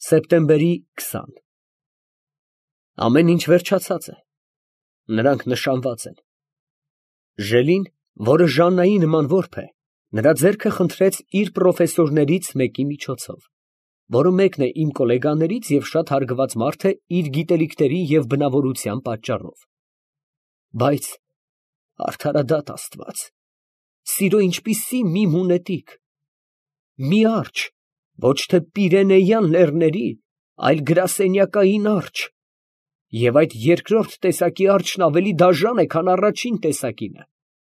Սեպտեմբերի 20 Ամեն ինչ վերջացած է։ Նրանք նշանված են։ Ժելին, որը Ժաննայի նման որբ է, նրա ձեռքը խնդրեց իր պրոֆեսորներից մեկի միջոցով, որը մեկն է իմ գոլեգաներից և շատ հարգված մարդ է իր գիտելիքների և բնավորության պատճառով։ Բայց, արդարադատ Աստված, սիրո ինչպիսի մի մունետիկ, մի արջը, ոչ թե Պիրենեյան լեռների, այլ գրասենյակային արջը, և այդ երկրորդ տեսակի արջն ավելի դաժան է, քան առաջին տեսակինը։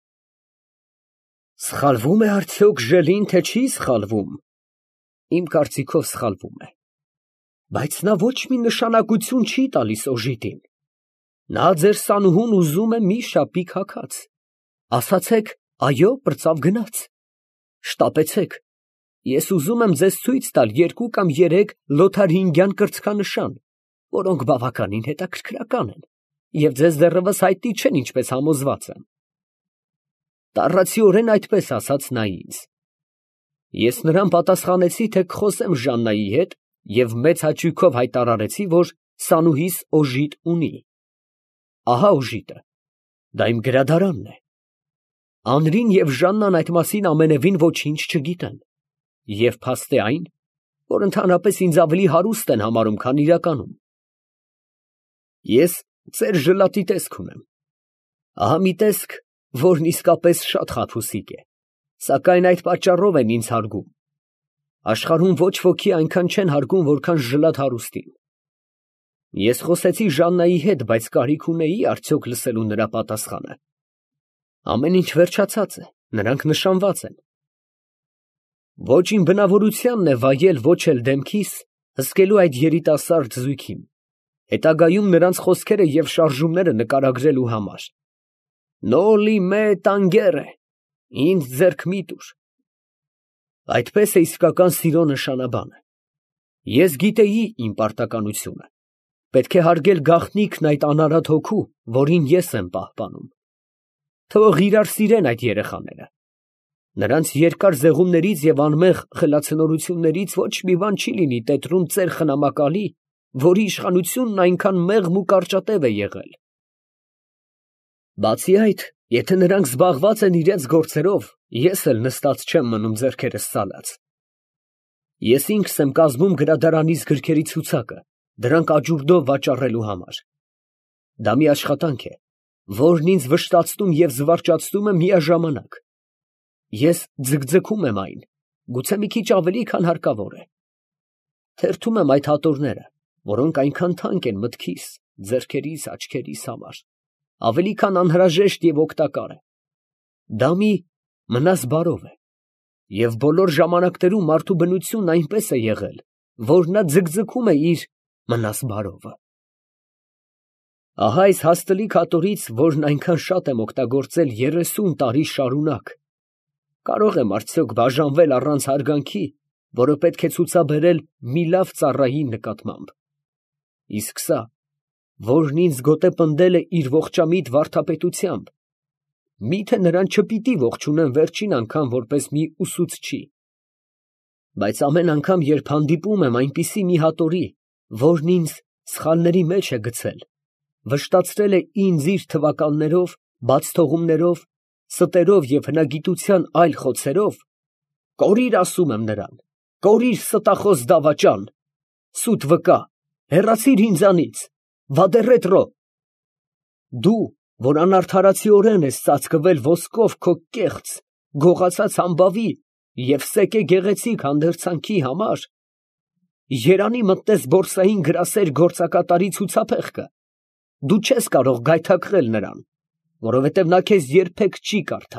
Սխալվո՞ւմ է արդյոք Ժելին, թե չի սխալվում։ Իմ կարծիքով սխալվում է, բայց նա ոչ մի նշանակություն չի տալիս օժիտին։ Նա ձեր սանուհուն ուզում է մի շապիկ հագած, ասացեք այո, պրծավ գնաց, շտապեցեք, ես ուզում եմ ձեզ ցույց տալ 2 կամ 3 Լոթարհինգյան կրծքանշան, որոնք բավականին հետաքրքրական են, և ձեզ դեռևս հայտնի չեն, ինչպես համոզված եմ։ Տառացիորեն այդպես ասաց նա ինձ։ Ես նրան պատասխանեցի, թե կխոսեմ Ժաննայի հետ և մեծ հաճույքով հայտարարեցի, որ սանուհիս օժիտ ունի։ Ահա օժիտը, դա իմ գրադարանն է։ Անրին և Ժաննան այդ մասին ամենևին ոչինչ չգիտեն, և փաստ է այն, որ ընդհանրապես ինձ ավելի հարուստ են համարում, քան իրականում։ Ես ծեր ժլատի տեսք ունեմ։ Ահա մի տեսք, որն իսկապես շատ խաբուսիկ է, սակայն այդ պատճառով են ինձ հարգում։ Աշխարհում ոչ ոքի այնքան չեն հարգում, որքան ժլատ հարուստին։ Ես խոսեցի Ժաննայի հետ, բայց կարիք ունեի արդյոք լսելու նրա պատասխանը։ Ամեն ինչ վերջացած է, նրանք նշանված են։ Ոչ իմ բնավորությանն է վայել, ոչ էլ դեմքիս հսկելու այդ երիտասարդ զույգին, հետագայում նրանց խոսքերը և շարժումները նկարագրելու համար։ Նոլի մե տանգերը, ինձ ձեռք մի տուր։ Այդպես է իսկական սիրո նշանաբանը։ Ես գիտեի իմ պարտականությունը, պետք է հարգել գաղտնիքն այդ անարատ հոգու, որին ես եմ պահպանում։ Թող իրար սիրեն այդ երեխաները։ Նրանց երկար զեղումներից և անմեղ խելացնորություններից ոչ մի բան չի լինի տետրում ծեր խնամակալի, որի իշխանությունն այնքան մեղմ ու կարճատև է եղել։ Բացի այդ, եթե նրանք զբաղված են իրենց գործերով, ես էլ նստած չեմ մնում ձեռքերս ծալած։ Ես ինքս եմ կազմում գրադարանիս գրքերի ցուցակը, դրանք աճուրդով վաճառելու համար։ Դա մի աշխատանք է, որն ինձ վշտացնում և զվարճացնում է միաժամանակ։ Ես ձգձգում եմ այն, գուցե մի քիչ ավելի, քան հարկավոր է։ Թերթում եմ այդ հատորները, որոնք այնքան թանկ են մտքիս, ձեռքերիս, աչքերիս համար, ավելի քան անհրաժեշտ և օգտակար է։ Դա մի մնաս բարով է, և բոլոր ժամանակներում մարդու բնությունն այնպես է եղել, որ նա ձգձգում է իր մնաս բարովը։ Ահա այս հաստլիկ հատորից, որն այնքան շատ եմ օգտագործել 30 տարի շարունակ, կարող եմ արդյոք բաժանվել առանց հարգանքի, որը պետք է ցուցաբերել մի լավ ծառայի նկատմամբ։ Իսկ սա, որն ինձ գոտեպնդել է իր ողջամիտ վարդապետությամբ, միթե նրան չպիտի ողջունեմ վերջին անգամ որպես մի ուսուցչի։ Բայց ամեն անգամ, երբ հանդիպում եմ այնպիսի մի հատորի, որն ինձ սխալների մեջ է գցել, վշտացրել է ինձ իր թվականներով, բացթողումներով, ստերով և հնագիտության այլ խոցերով, կորիր, ասում եմ նրան, կորիր ստախոս դավաճան, սուտ վկա, հեռացիր ինձանից, վադեռետրո։ Դու, որ անարդարացիորեն ես ծածկվել ոսկով քո կեղծ, գողացած համբավի և սեկե գեղեցիկ հանդերձանքի համար, երանի մտնես բորսային գրասեր գործակատարի ցուցափեղկը, դու չես կարող գայթակղել նրան, որովհետև նա քեզ երբեք չի կարդա։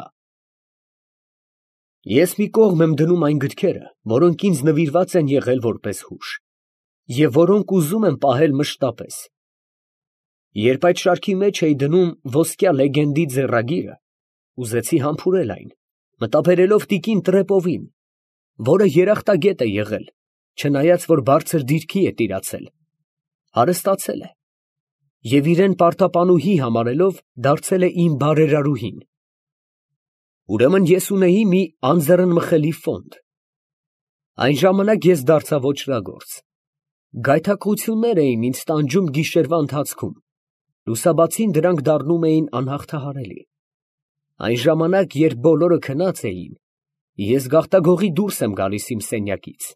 Ես մի կողմ եմ դնում այն գրքերը, որոնք ինձ նվիրված են եղել որպես հուշ, և որոնք ուզում եմ պահել մշտապես։ Երբ այդ շարքի մեջ էի դնում ոսկյա լեգենդի ձեռագիրը, ուզեցի համբուրել այն, մտաբերելով տիկին Տրեպովին, որը երախտագետ է եղել, չնայած որ բարձր դիրքի է տիրացել, հարստացել է, և իրան պարտապանուհի համարելով դարձել է իմ բարերարուհին։ Ուրեմն ես ունեի մի անձեռնմխելի ֆոնդ։ Այն ժամանակ ես դարձա ոճրագործ։ Գայթակղություններ էին ինձ տանջում գիշերվա ընթացքում, լուսաբացին դրանք դառնում էին անհաղթահարելի։ Այն ժամանակ, երբ բոլորը քնած էին, ես գաղտագողի դուրս եմ գալիս իմ սենյակից։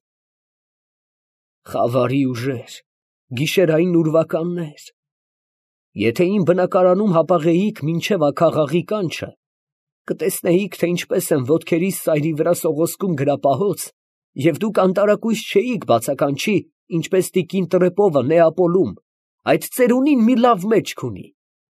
Խավարի ուժեր, գիշերային ուրվականներ։ Եթե իմ բնակարանում հապաղեիք մինչև աքաղաղի կանչը, կտեսնեիք, թե ինչպես եմ ոտքերիս սայրի վրա սողոսկում գրապահոց, և դուք անտարակույս չէիք բացականչի, ինչպես տիկին Տրեպովը Նեապոլում, այդ ծերունին մի լավ մեջք ունի։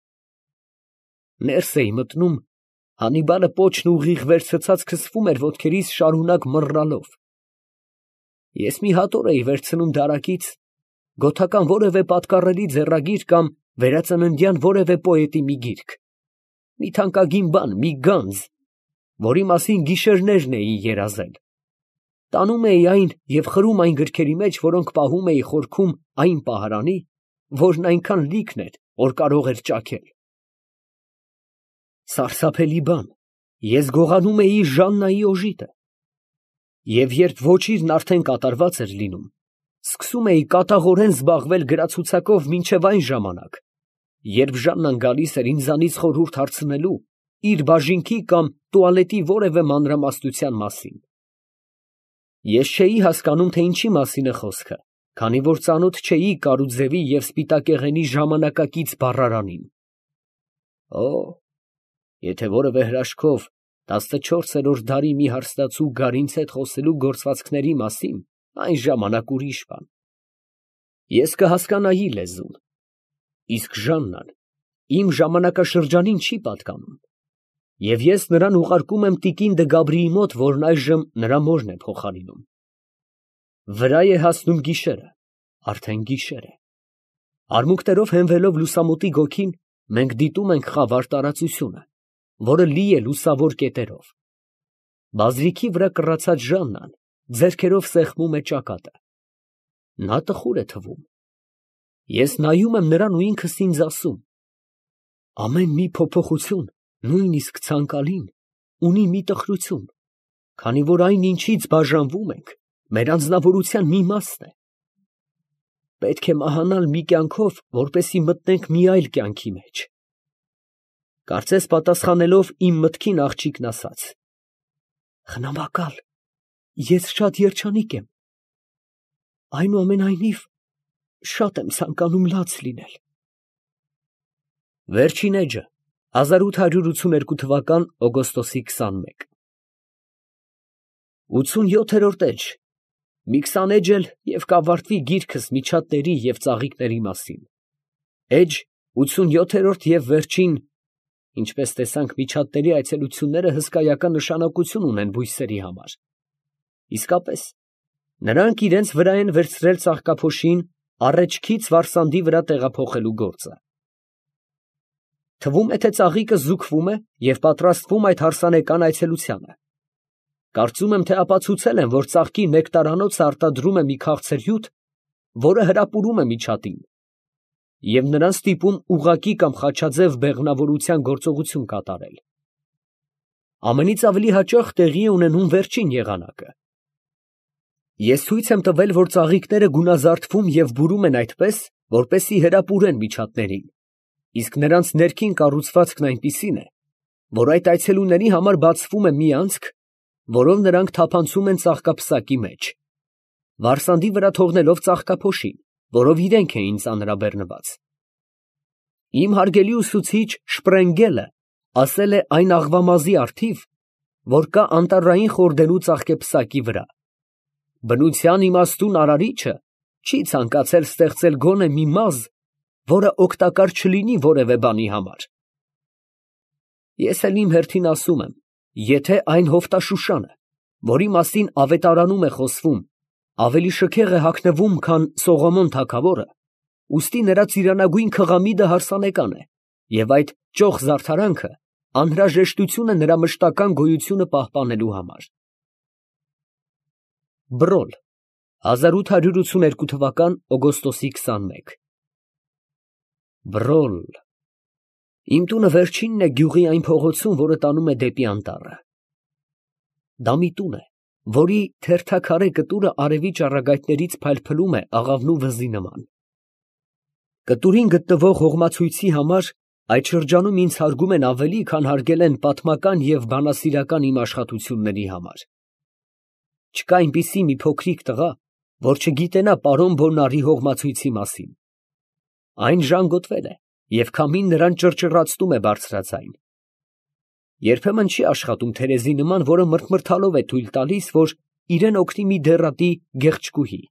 Ներս էի մտնում, Հանիբալը պոչն ուղիղ վերցրած քսվում էր ոտքերիս շարունակ մռռալով։ Ես մի հատոր էի վերցնում դարակից, գոթական որևէ պատկառելի ձեռագիր կամ վերածննդյան որևէ պոետի մի գիրք, մի թանկագին բան, մի գանձ, որի մասին գիշերներն էի երազել։ Տանում էի այն և խրում այն գրքերի մեջ, որոնք պահում էի խորքում այն պահարանի, որն այնքան լիքն էր, որ կարող էր ճաքել։ Սարսափելի բան, ես գողանում էի Ժաննայի օժիտը, և երբ ոճիրն արդեն կատարված էր լինում, սկսում էի կատաղորեն զբաղվել գրացուցակով մինչև այն ժամանակ, երբ Ժաննան գալիս էր ինձանից խորհուրդ հարցնելու իր բաժինքի կամ տուալետի որևէ մանրամասնության մասին։ Ես չէի հասկանում, թե ինչի մասին է խոսքը, քանի որ ծանոթ չէի կարուձևի և սպիտակեղենի ժամանակակից բառարանին։ Եթե որևէ հրաշքով 14-րդ դարի մի հարստացու գարինց հետ խոսելու գործվածքների մասին, այն ժամանակ ուրիշ բան։ Ես կհասկանայի լեզուն, իսկ Ժաննան իմ ժամանակաշրջանին չի պատկանում, և ես նրան ուղարկում եմ տիկին Դը Գաբրիի մոտ, որն այժմ նրա մորն է փոխարինում։ Վրա է հասնում գիշերը, արդեն գիշեր է։ Արմունկներով հենվելով լուսամուտի գոգին, մենք դիտում ենք խավար տարածությունը, որը լի է լուսավոր կետերով։ Բազրիքի վրա կռացած Ժաննան ձեռքերով սեղմում է ճակատը։ Նա տխուր է թվում։ Ես նայում եմ նրան ու ինքս ինձ ասում. ամեն մի փոփոխություն, նույնիսկ ցանկալին, ունի մի տխրություն, քանի որ այն, ինչից բաժանվում ենք, մեր անձնավորության մի մասն է։ Պետք է մահանալ մի կյանքով, որպեսզի մտնենք մի այլ կյանքի մեջ։ Կարծես պատասխանելով իմ մտքին, աղջիկն ասաց. խնամակալ, ես շատ երջանիկ եմ, այնուամենայնիվ շատ եմ ցանկանում լաց լինել։ Վերջին էջը 1882 թվական օգոստոսի 21։ 87-րդ էջ, մի 20 էջ էլ և կավարտվի գիրքս միջատների և ծաղիկների մասին։ Էջ 87-րդ և վերջին։ Ինչպես տեսանք, միջատների այցելությունները հսկայական նշանակություն ունեն բույսերի համար։ Իսկապես, նրանք իրենց վրա են վերցրել ծաղկափոշին առէջքից վարսանդի վրա տեղափոխելու գործը։ Թվում է, թե ծաղիկը զուգվում է և պատրաստվում այդ հարսանեկան այցելությանը։ Կարծում եմ, թե ապացուցել են, որ ծաղկի նեկտարանոցը արտադրում է մի քաղցր հյութ, որը հրապուրում է միջատին, և նրան ստիպում ուղղակի կամ խաչաձև բեղմնավորության գործողություն կատարել։ Ամենից ավելի հաճախ տեղի է ունենում վերջին եղանակը։ Ես ցույց եմ տվել, որ ծաղիկները գունազարդվում և բուրում են այդպես, որպեսզի հրապուրեն միջատներին, իսկ նրանց ներքին կառուցվածքն այնպիսին է, որ այդ այցելուների համար բացվում է մի անցք, որով նրանք թափանցում են ծաղկապսակի մեջ, վարսանդի վրա թողնելով ծաղկափոշին, որով իրենք էին ծանրաբեռնված։ Իմ հարգելի ուսուցիչ Շպրենգելը ասել է այն աղվամազի առթիվ, որ կա անտառային խորդելու ծաղկեպսակի վրա. բնության իմաստուն արարիչը չի ցանկացել ստեղծել գոնե մի մազ, որը օգտակար չլինի որևէ բանի համար։ Ես էլ իմ հերթին ասում եմ, եթե այն հովտաշուշանը, որի մասին ավետարանում է խոսվում, ավելի շքեղ է հագնվում, քան Սողոմոն թագավորը, ուստի նրա ծիրանագույն քղամիդը հարսանեկան է, և այդ ճոխ զարդարանքը անհրաժեշտություն է նրա մշտական գոյությունը պահպանելու համար։ Բրոլ, 1882 թվական օգոստոսի 21։ Բրոլ։ Իմ տունը վերջինն է գյուղի այն փողոցում, որը տանում է դեպի անտառը։ Դա մի տուն է, որի թերթաքարե կտուրը արևի ճառագայթներից փայլփլում է աղավնու վզի նման։ Կտուրին գտնվող հողմացույցի համար այդ շրջանում ինձ հարգում են ավելի, քան հարգել են պատմական և բանասիրական իմ աշխատությունների համար։ Չկա այնպիսի մի փոքրիկ տղա, որ չգիտենա պարոն Բոնարի հողմացույցի մասին։ Այն ժանգոտվել է, և քամին նրան ճռճռացնում է բարձրաձայն։ Երբեմն չի աշխատում թերեզի նման, որը մրթմրթալով է թույլ տալիս, որ իրեն օգնի մի դեռատի գեղչկուհի։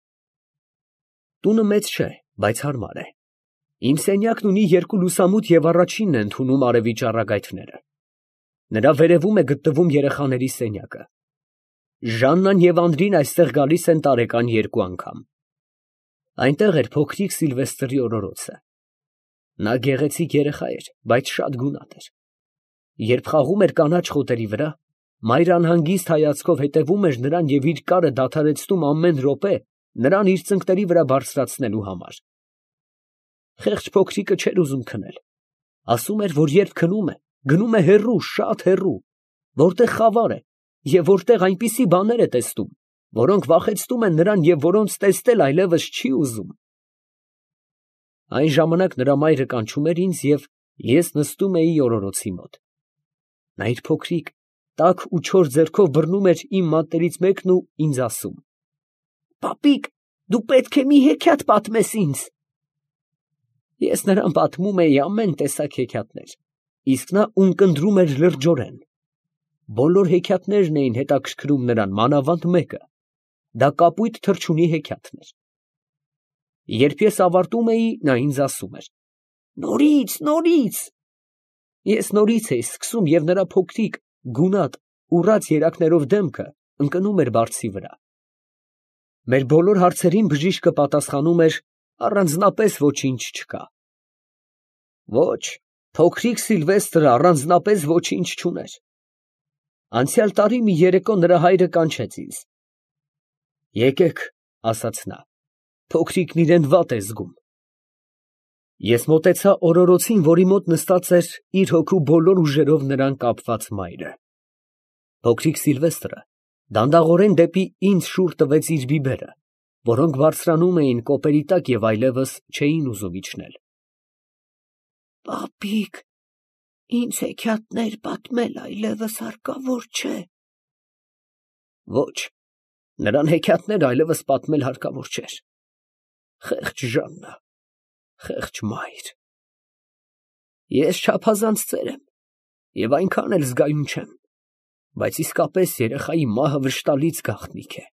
Տունը մեծ չէ, բայց հարմար է։ Իմ սենյակն ունի երկու լուսամուտ և առաջինն է ընդունում արևի ճառագայթները։ Նրա վերևում է գտնվում երեխաների սենյակը։ Ժաննան և Անդրին այստեղ գալիս են տարեկան երկու անգամ։ Այնտեղ էր փոքրիկ Սիլվեստրի օրորոցը։ Նա գեղեցիկ երեխա էր, բայց շատ գունատ էր։ Երբ խաղում էր կանաչ խոտերի վրա, մայրը անհանգիստ հայացքով հետևում էր նրան և իր կարը դադարեցնում ամեն րոպե նրան իր ծնկների վրա բարձրացնելու համար։ Խեղճ փոքրիկը չէր ուզում քնել։ Ասում էր, որ երբ քնում է, գնում է հեռու, շատ հեռու, որտեղ խավար է և որտեղ այնպիսի բաներ է տեսնում, որոնք վախեցնում են նրան և որոնց տեսնել այլևս չի ուզում։ Այն ժամանակ նրա մայրը կանչում էր ինձ, և ես նստում էի օրորոցի մոտ։ Նա իր փոքրիկ, տաք ու չոր ձեռքով բռնում էր իմ մատներից մեկն ու ինձ ասում. «Պապիկ, դու պետք է մի հեքիաթ պատմես ինձ»։ Ես նրան պատմում էի ամեն տեսակ հեքիաթներ, իսկ նա ունկնդրում էր լրջորեն։ Բոլոր հեքիաթներն էին հետաքրքրում նրան, մանավանդ մեկը. դա կապույտ թռչունի հեքիաթն էր։ Երբ ես ավարտում էի, նա ինձ ասում էր. «Նորից, նորից»։ Ես նորից էի սկսում, և նրա փոքրիկ, գունատ, ուռած երակներով դեմքը ընկնում էր բարձի վրա։ Մեր բոլոր հարցերին բժիշկը պատասխանում էր. առանձնապես ոչինչ չկա։ Ոչ, փոքրիկ Սիլվեստրը առանձնապես ոչինչ չուներ։ Անցյալ տարի մի երեկո նրա հայրը կանչեց ինձ։ «Եկեք», ասաց նա, «փոքրիկն իրան վատ է զգում»։ Ես մոտեցա օրորոցին, որի մոտ նստած էր իր հոգու բոլոր ուժերով նրան կապված մայրը։ Փոքրիկ Սիլվեստրը դանդաղորեն դեպի ինձ շուռ տվեց իր բիբերը, որոնք բարձրանում էին կոպերի տակ և այլևս չէին ուզում իջնել։ «Պապիկ, ինձ հեքիաթներ պատմել այլևս հարկավոր չէ»։ Ոչ, նրան հեքիաթներ այլևս պատմել հարկավոր չէր։ Խեղճ Ժաննա, խեղճ մայր։ Ես չափազանց ծեր եմ և այնքան էլ զգայուն չեմ, բայց իսկապես երեխայի մահը վշտալից գաղտնիք է։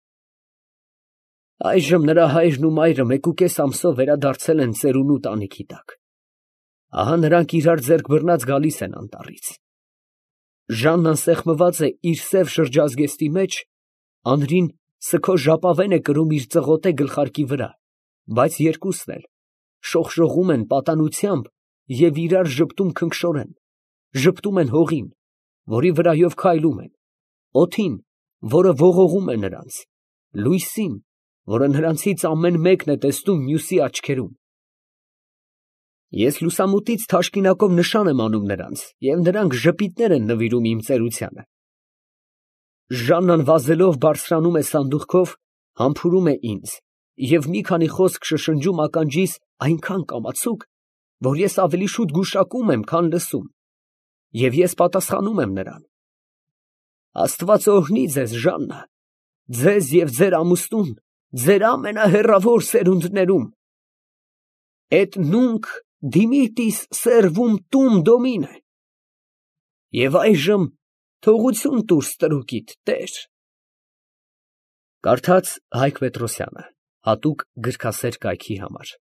Այժմ նրա հայրն ու մայրը 1.5 ամսով վերադարձել են ծերունու տանիքի տակ։ Ահա նրանք իրար ձեռք բռնած գալիս են անտառից։ Ժաննան սեղմված է իր սև շրջազգեստի մեջ, Անդրին սգո ժապավեն է կրում իր ծղոտե գլխարկի վրա, բայց երկուսն էլ շողշողում են պատանությամբ և իրար ժպտում քնքշորեն, ժպտում են հողին, որի վրայով քայլում են, օդին, որը ողողում է նրանց, լույսին, որը նրանցից ամեն մեկն է տեսնում մյուսի աչքերում։ Ես լուսամուտից թաշկինակով նշան եմ անում նրանց, և նրանք ժպիտներ են նվիրում իմ ծերությանը։ Ժաննան վազելով բարձրանում է սանդուղքով, համբուրում է ինձ և մի քանի խոսք շշնջում ականջիս այնքան կամացուկ, որ ես ավելի շուտ գուշակում եմ, քան լսում, և ես պատասխանում եմ նրան. «Աստված օրհնի ձեզ, Ժաննա, ձեզ և ձեր ամուսնուն, ձեր ամենահեռավոր սերունդներում. «Et nunc dimittis servum tuum, Domine»։ Եվ այժմ թողություն տուր ստրուկիդ, Տեր»։ Կարդաց Հայկ Պետրոսյանը, հատուկ գրքասեր կայքի համար։